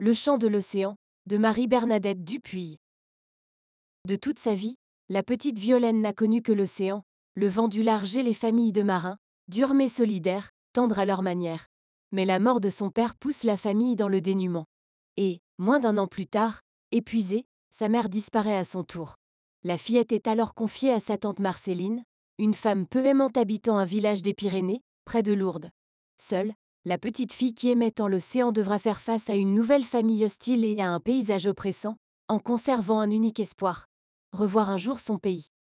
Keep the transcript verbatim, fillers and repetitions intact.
Le chant de l'océan, de Marie-Bernadette Dupuy. De toute sa vie, la petite Violaine n'a connu que l'océan, le vent du large et les familles de marins, durs mais solidaires, tendres à leur manière. Mais la mort de son père pousse la famille dans le dénuement. Et, moins d'un an plus tard, épuisée, sa mère disparaît à son tour. La fillette est alors confiée à sa tante Marcéline, une femme peu aimante habitant un village des Pyrénées, près de Lourdes. Seule, la petite fille qui aimait tant l'océan devra faire face à une nouvelle famille hostile et à un paysage oppressant, en conservant un unique espoir: revoir un jour son pays.